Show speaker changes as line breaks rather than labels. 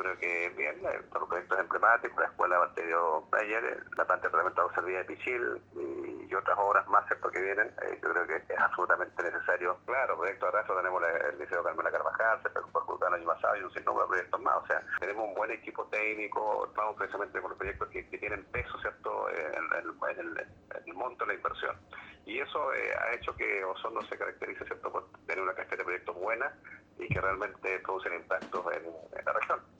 creo que bien, todos los proyectos emblemáticos, la escuela Valterio Player, la planta de tratamiento de agua servida de Pichil y otras obras más, ¿cierto?, que vienen. Yo creo que es absolutamente necesario. Claro, proyectos de arrastre tenemos el Liceo Carmela Carvajal, se preocupa el año pasado y un sinnúmero de proyectos más. O sea, tenemos un buen equipo técnico, vamos precisamente con los proyectos que tienen peso, ¿cierto?, en el monto de la inversión. Y eso ha hecho que Osorno se caracterice, ¿cierto?, por tener una cartera de proyectos buena y que realmente producen impactos en la región.